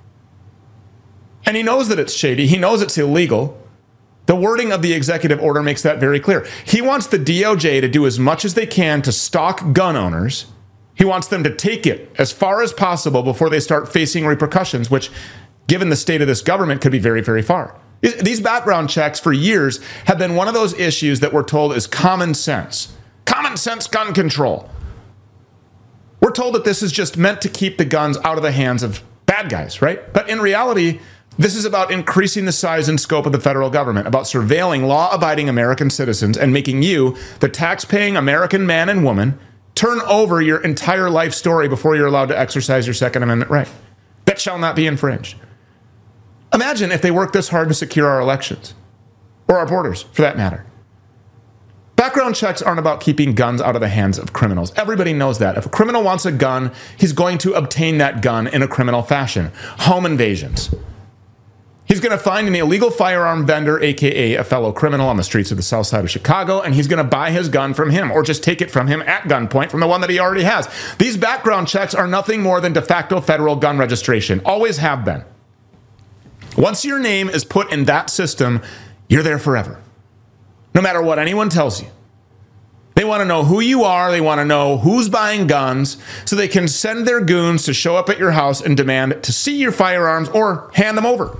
And he knows that it's shady. He knows it's illegal. The wording of the executive order makes that very clear. He wants the DOJ to do as much as they can to stalk gun owners. He wants them to take it as far as possible before they start facing repercussions, which, given the state of this government, could be very, very far. These background checks for years have been one of those issues that we're told is common sense. Common sense gun control. We're told that this is just meant to keep the guns out of the hands of bad guys, right? But in reality, this is about increasing the size and scope of the federal government, about surveilling law-abiding American citizens and making you, the tax-paying American man and woman, turn over your entire life story before you're allowed to exercise your Second Amendment right. That shall not be infringed. Imagine if they worked this hard to secure our elections, or our borders, for that matter. Background checks aren't about keeping guns out of the hands of criminals. Everybody knows that. If a criminal wants a gun, he's going to obtain that gun in a criminal fashion. Home invasions. He's going to find an illegal firearm vendor, aka a fellow criminal on the streets of the south side of Chicago, and he's going to buy his gun from him, or just take it from him at gunpoint from the one that he already has. These background checks are nothing more than de facto federal gun registration. Always have been. Once your name is put in that system, you're there forever. No matter what anyone tells you. They want to know who you are. They want to know who's buying guns so they can send their goons to show up at your house and demand to see your firearms or hand them over.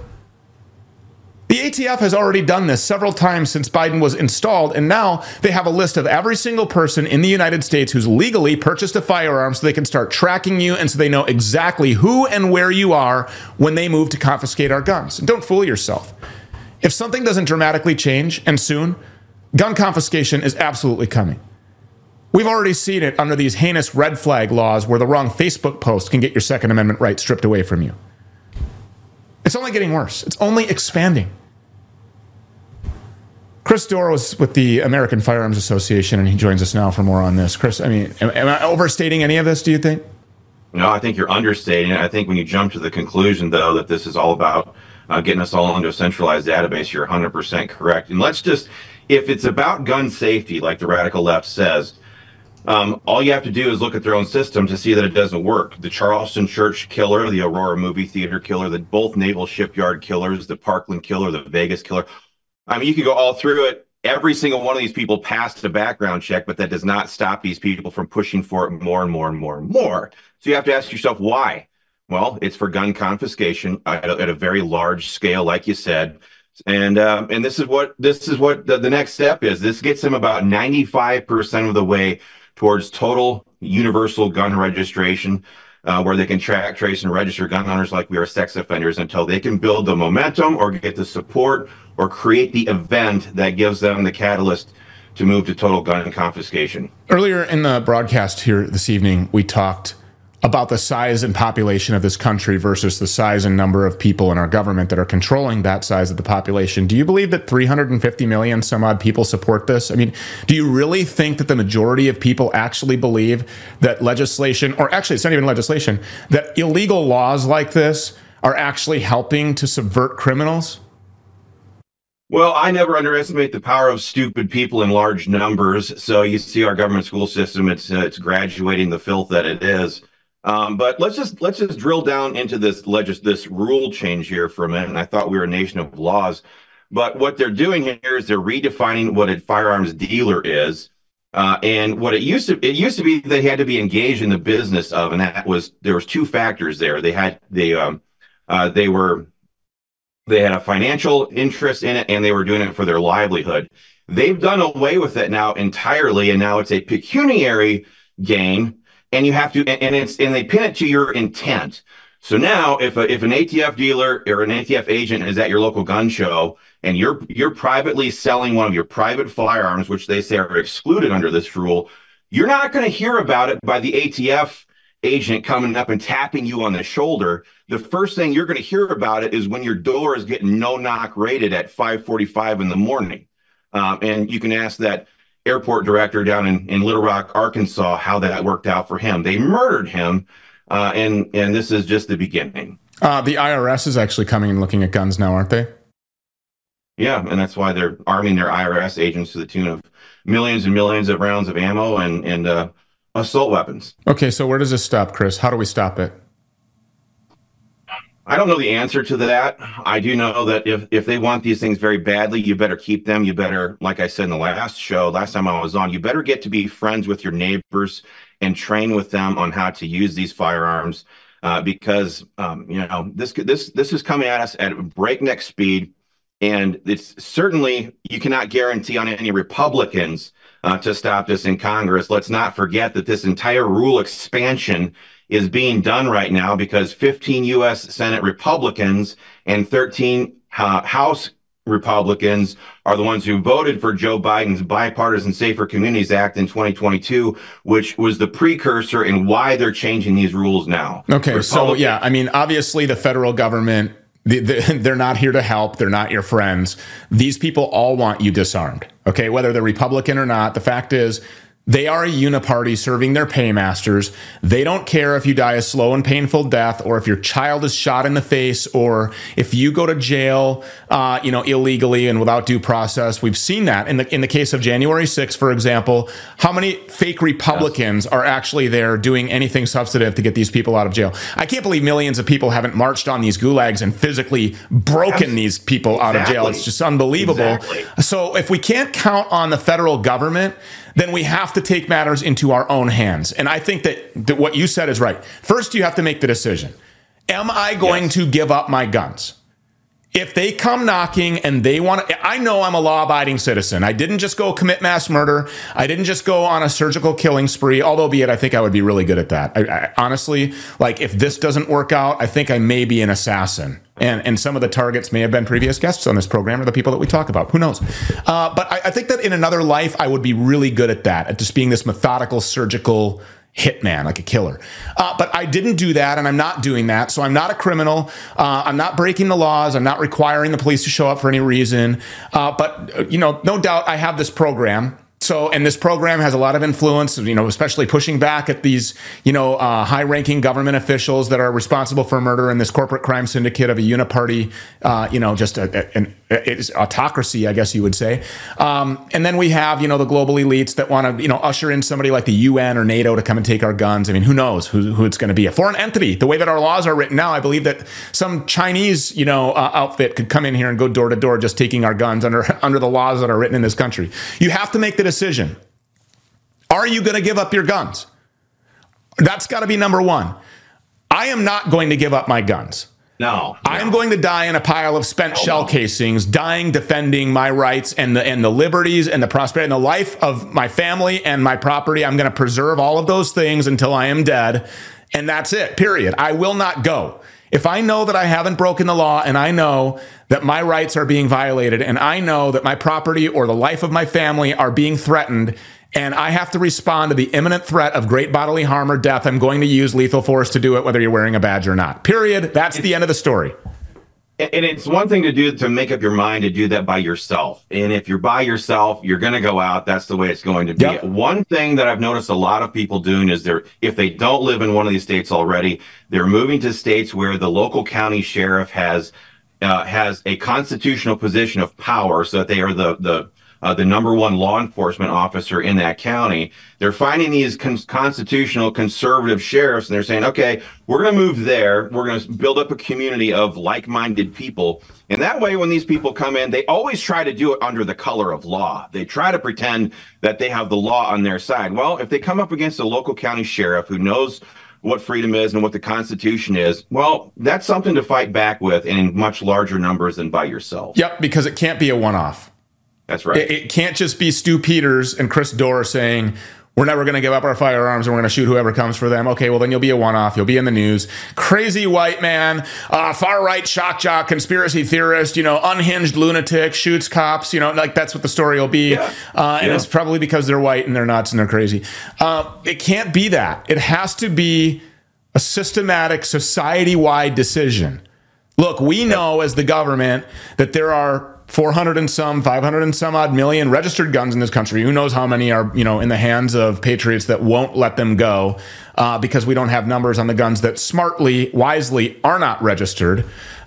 The ATF has already done this several times since Biden was installed, and now they have a list of every single person in the United States who's legally purchased a firearm so they can start tracking you and so they know exactly who and where you are when they move to confiscate our guns. And don't fool yourself. If something doesn't dramatically change, and soon, gun confiscation is absolutely coming. We've already seen it under these heinous red flag laws where the wrong Facebook post can get your Second Amendment right stripped away from you. It's only getting worse. It's only expanding. Chris Dorr was with the American Firearms Association, and he joins us now for more on this. Chris, I mean, am I overstating any of this, do you think? No, I think you're understating it. I think when you jump to the conclusion, though, that this is all about getting us all into a centralized database, you're 100% correct. And let's just, if it's about gun safety, like the radical left says, all you have to do is look at their own system to see that it doesn't work. The Charleston Church killer, the Aurora movie theater killer, both Naval Shipyard killers, the Parkland killer, the Vegas killer. I mean, you can go all through it. Every single one of these people passed a background check, but that does not stop these people from pushing for it more and more and more and more. So you have to ask yourself why. Well, it's for gun confiscation at a very large scale, like you said. And this is what the next step is. This gets them about 95% of the way towards total universal gun registration, where they can track, trace, and register gun owners like we are sex offenders until they can build the momentum or get the support or create the event that gives them the catalyst to move to total gun confiscation. Earlier in the broadcast here this evening, we talked about the size and population of this country versus the size and number of people in our government that are controlling that size of the population. Do you believe that 350 million some odd people support this? I mean, do you really think that the majority of people actually believe that legislation, or actually it's not even legislation, that illegal laws like this are actually helping to subvert criminals? Well, I never underestimate the power of stupid people in large numbers. So you see our government school system, it's graduating the filth that it is. But let's just drill down into this rule change here for a minute. And I thought we were a nation of laws, but what they're doing here is they're redefining what a firearms dealer is. And what it used to be, they had to be engaged in the business of, and there was two factors there. They had a financial interest in it, and they were doing it for their livelihood. They've done away with it now entirely, and now it's a pecuniary gain. And you have to, and they pin it to your intent. So now, if an ATF dealer or an ATF agent is at your local gun show, and you're privately selling one of your private firearms, which they say are excluded under this rule, you're not going to hear about it by the ATF agent coming up and tapping you on the shoulder. The first thing you're going to hear about it is when your door is getting no-knock raided at 5:45 in the morning. And you can ask that airport director down in Little Rock, Arkansas, how that worked out for him. They murdered him, and this is just the beginning. The IRS is actually coming and looking at guns now, aren't they? Yeah, and that's why they're arming their IRS agents to the tune of millions and millions of rounds of ammo and assault weapons. Okay, so where does this stop, Chris? How do we stop it? I don't know the answer to that. I do know that if they want these things very badly, you better keep them. You better, like I said in the last time I was on, you better get to be friends with your neighbors and train with them on how to use these firearms, because this is coming at us at breakneck speed, and it's certainly, you cannot guarantee on any Republicans to stop this in Congress. Let's not forget that this entire rule expansion is being done right now because 15 U.S. Senate Republicans and 13 House Republicans are the ones who voted for Joe Biden's Bipartisan Safer Communities Act in 2022, which was the precursor in why they're changing these rules now. Okay, so yeah, I mean, obviously the federal government, they're not here to help. They're not your friends. These people all want you disarmed, okay, whether they're Republican or not. The fact is, they are a uniparty serving their paymasters. They don't care if you die a slow and painful death, or if your child is shot in the face, or if you go to jail, illegally and without due process. We've seen that in the case of January 6th, for example. How many fake Republicans are actually there doing anything substantive to get these people out of jail? I can't believe millions of people haven't marched on these gulags and physically broken these people out of jail. It's just unbelievable. Exactly. So if we can't count on the federal government, then we have to take matters into our own hands. And I think that what you said is right. First, you have to make the decision. Am I going to give up my guns? If they come knocking and they want to, I know I'm a law-abiding citizen. I didn't just go commit mass murder. I didn't just go on a surgical killing spree, although be it, I think I would be really good at that. I honestly, like, if this doesn't work out, I think I may be an assassin. And some of the targets may have been previous guests on this program or the people that we talk about. Who knows? But I think that in another life, I would be really good at that, at just being this methodical, surgical hitman, like a killer. But I didn't do that, and I'm not doing that. So I'm not a criminal. I'm not breaking the laws. I'm not requiring the police to show up for any reason. But, no doubt I have this program. And this program has a lot of influence, especially pushing back at these, high-ranking government officials that are responsible for murder in this corporate crime syndicate of a uniparty, just an autocracy, I guess you would say. And then we have, the global elites that want to, usher in somebody like the UN or NATO to come and take our guns. I mean, who knows who it's going to be? A foreign entity. The way that our laws are written now, I believe that some Chinese, outfit could come in here and go door to door just taking our guns under the laws that are written in this country. You have to make the decision. Are you going to give up your guns? That's got to be number one. I am not going to give up my guns. No. I'm going to die in a pile of spent shell casings, dying defending my rights and the liberties and the prosperity and the life of my family and my property. I'm going to preserve all of those things until I am dead. And that's it, period. I will not go. If I know that I haven't broken the law and I know that my rights are being violated and I know that my property or the life of my family are being threatened and I have to respond to the imminent threat of great bodily harm or death, I'm going to use lethal force to do it, whether you're wearing a badge or not. Period. That's the end of the story. And it's one thing to do to make up your mind to do that by yourself. And if you're by yourself, you're going to go out. That's the way it's going to be. Yep. One thing that I've noticed a lot of people doing is if they don't live in one of these states already, they're moving to states where the local county sheriff has a constitutional position of power, so that they are the number one law enforcement officer in that county. They're finding these constitutional conservative sheriffs, and they're saying, okay, we're going to move there. We're going to build up a community of like-minded people. And that way, when these people come in, they always try to do it under the color of law. They try to pretend that they have the law on their side. Well, if they come up against a local county sheriff who knows what freedom is and what the Constitution is, well, that's something to fight back with in much larger numbers than by yourself. Yep, because it can't be a one-off. That's right. It can't just be Stu Peters and Chris Dorr saying, we're never going to give up our firearms and we're going to shoot whoever comes for them. Okay, well, then you'll be a one-off. You'll be in the news. Crazy white man, far-right shock jock, conspiracy theorist, unhinged lunatic, shoots cops, like that's what the story will be. Yeah. And it's probably because they're white and they're nuts and they're crazy. It can't be that. It has to be a systematic, society-wide decision. Look, we know as the government that there are 500 and some odd million registered guns in this country. Who knows how many are, in the hands of patriots that won't let them go because we don't have numbers on the guns that wisely are not registered.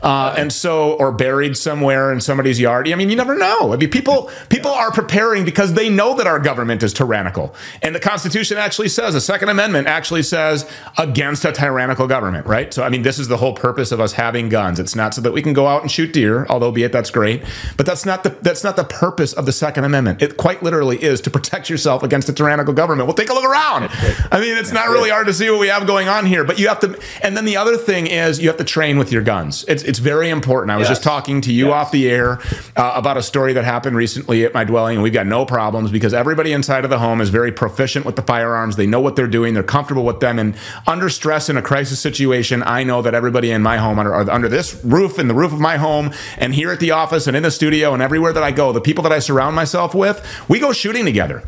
Or buried somewhere in somebody's yard. I mean, you never know. I mean, people are preparing because they know that our government is tyrannical. And the Constitution actually says, the Second Amendment actually says against a tyrannical government, right? So, I mean, this is the whole purpose of us having guns. It's not so that we can go out and shoot deer, although be it that's great. But that's not the purpose of the Second Amendment. It quite literally is to protect yourself against a tyrannical government. Well, take a look around. I mean, it's not really hard to see what we have going on here, but you have to, and then the other thing is you have to train with your guns. It's very important. I was just talking to you off the air about a story that happened recently at my dwelling, and we've got no problems because everybody inside of the home is very proficient with the firearms. They know what they're doing. They're comfortable with them. And under stress in a crisis situation, I know that everybody in my home, under this roof, in the roof of my home, and here at the office and in the studio and everywhere that I go, the people that I surround myself with, we go shooting together.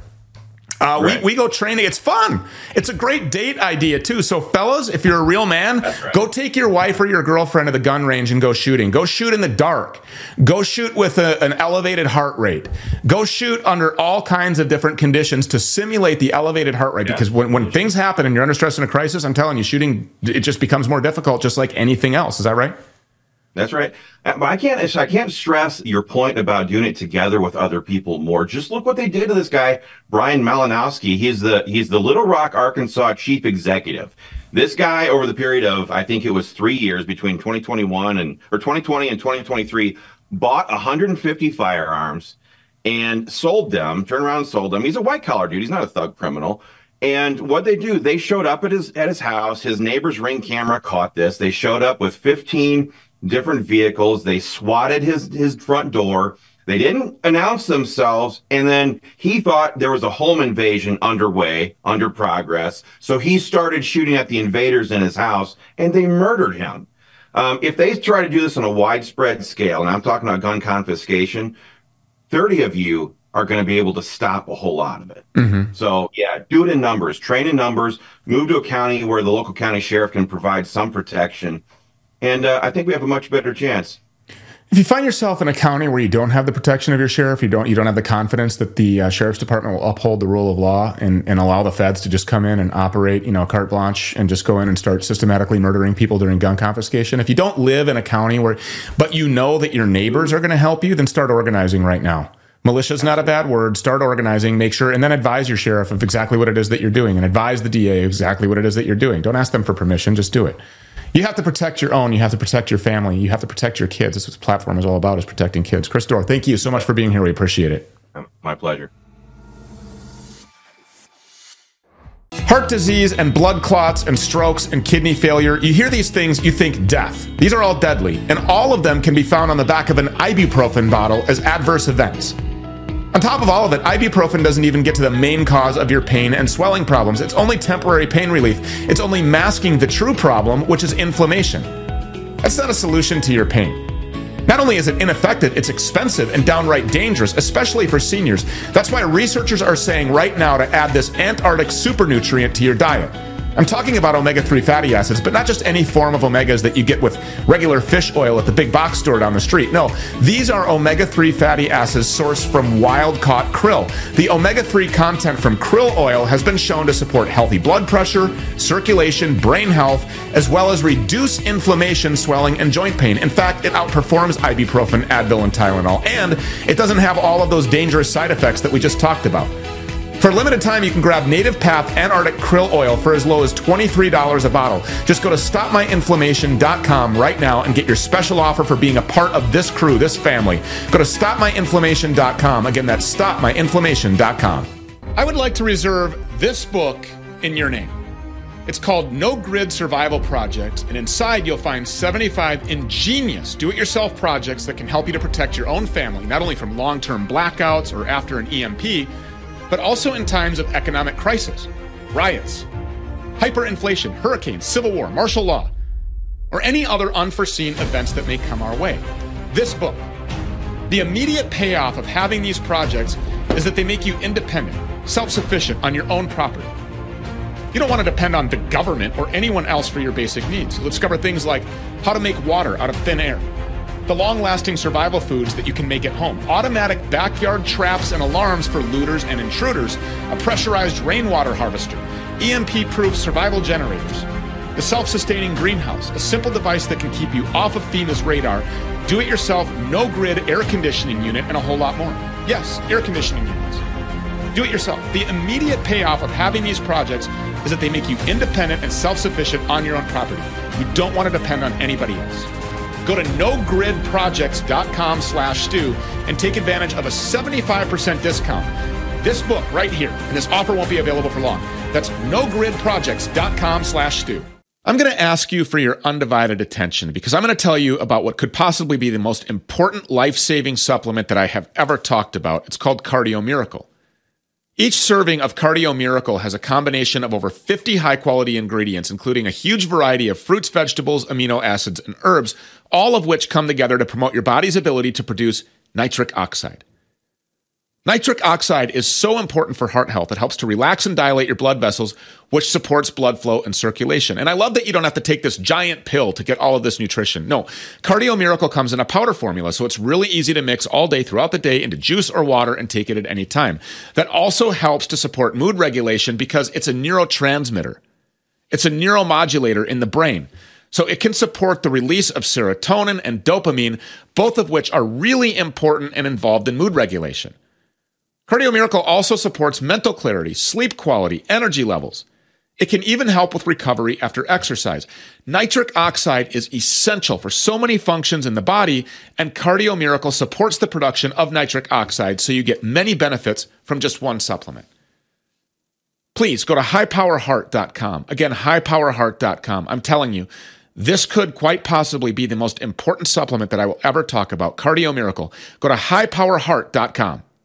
We go training. It's fun. It's a great date idea, too. So, fellas, if you're a real man, go take your wife or your girlfriend to the gun range and go shooting. Go shoot in the dark. Go shoot with an elevated heart rate. Go shoot under all kinds of different conditions to simulate the elevated heart rate. Because when things happen and you're under stress in a crisis, I'm telling you, shooting, it just becomes more difficult, just like anything else. Is that right? That's right. But I can't stress your point about doing it together with other people more. Just look what they did to this guy, Brian Malinowski. He's the Little Rock, Arkansas chief executive. This guy, over the period of, I think it was 3 years between 2020 and 2023, bought 150 firearms and sold them, turned around and sold them. He's a white collar dude. He's not a thug criminal. And what they do, they showed up at his house. His neighbor's Ring camera caught this. They showed up with 15 different vehicles. They swatted his front door. They didn't announce themselves. And then he thought there was a home invasion under progress. So he started shooting at the invaders in his house and they murdered him. If they try to do this on a widespread scale, and I'm talking about gun confiscation, 30 of you are going to be able to stop a whole lot of it. Mm-hmm. So yeah, do it in numbers, train in numbers, move to a county where the local county sheriff can provide some protection. And I think we have a much better chance. If you find yourself in a county where you don't have the protection of your sheriff, you don't have the confidence that the sheriff's department will uphold the rule of law and allow the feds to just come in and operate, carte blanche and just go in and start systematically murdering people during gun confiscation. If you don't live in a county but you know that your neighbors are going to help you, then start organizing right now. Militia is not a bad word. Start organizing, make sure, and then advise your sheriff of exactly what it is that you're doing, and advise the DA exactly what it is that you're doing. Don't ask them for permission, just do it. You have to protect your own. You have to protect your family. You have to protect your kids. That's what this platform is all about, is protecting kids. Chris Dorr, thank you so much for being here. We appreciate it. My pleasure. Heart disease and blood clots and strokes and kidney failure. You hear these things, you think death. These are all deadly, and all of them can be found on the back of an ibuprofen bottle as adverse events. On top of all of it, ibuprofen doesn't even get to the main cause of your pain and swelling problems. It's only temporary pain relief. It's only masking the true problem, which is inflammation. That's not a solution to your pain. Not only is it ineffective, it's expensive and downright dangerous, especially for seniors. That's why researchers are saying right now to add this Antarctic super nutrient to your diet. I'm talking about omega-3 fatty acids, but not just any form of omegas that you get with regular fish oil at the big box store down the street. No, these are omega-3 fatty acids sourced from wild-caught krill. The omega-3 content from krill oil has been shown to support healthy blood pressure, circulation, brain health, as well as reduce inflammation, swelling, and joint pain. In fact, it outperforms ibuprofen, Advil, and Tylenol, and it doesn't have all of those dangerous side effects that we just talked about. For a limited time, you can grab Native Path Antarctic Krill Oil for as low as $23 a bottle. Just go to StopMyInflammation.com right now and get your special offer for being a part of this crew, this family. Go to StopMyInflammation.com. Again, that's StopMyInflammation.com. I would like to reserve this book in your name. It's called No Grid Survival Project, and inside you'll find 75 ingenious do-it-yourself projects that can help you to protect your own family, not only from long-term blackouts or after an EMP, but also in times of economic crisis, riots, hyperinflation, hurricanes, civil war, martial law, or any other unforeseen events that may come our way. This book, the immediate payoff of having these projects is that they make you independent, self-sufficient on your own property. You don't want to depend on the government or anyone else for your basic needs. You'll discover things like how to make water out of thin air, the long-lasting survival foods that you can make at home, automatic backyard traps and alarms for looters and intruders, a pressurized rainwater harvester, EMP-proof survival generators, the self-sustaining greenhouse, a simple device that can keep you off of FEMA's radar, do-it-yourself, no-grid air conditioning unit, and a whole lot more. Yes, air conditioning units. Do it yourself. The immediate payoff of having these projects is that they make you independent and self-sufficient on your own property. You don't want to depend on anybody else. Go to nogridprojects.com/Stu and take advantage of a 75% discount. This book right here, and this offer won't be available for long. That's nogridprojects.com/Stu. I'm going to ask you for your undivided attention because I'm going to tell you about what could possibly be the most important life-saving supplement that I have ever talked about. It's called Cardio Miracle. Each serving of Cardio Miracle has a combination of over 50 high-quality ingredients, including a huge variety of fruits, vegetables, amino acids, and herbs, all of which come together to promote your body's ability to produce nitric oxide. Nitric oxide is so important for heart health. It helps to relax and dilate your blood vessels, which supports blood flow and circulation. And I love that you don't have to take this giant pill to get all of this nutrition. No, Cardio Miracle comes in a powder formula, so it's really easy to mix all day throughout the day into juice or water and take it at any time. That also helps to support mood regulation because it's a neurotransmitter. It's a neuromodulator in the brain. So it can support the release of serotonin and dopamine, both of which are really important and involved in mood regulation. Cardio Miracle also supports mental clarity, sleep quality, energy levels. It can even help with recovery after exercise. Nitric oxide is essential for so many functions in the body, and Cardio Miracle supports the production of nitric oxide so you get many benefits from just one supplement. Please go to highpowerheart.com. Again, highpowerheart.com. I'm telling you, this could quite possibly be the most important supplement that I will ever talk about. Cardio Miracle. Go to highpowerheart.com.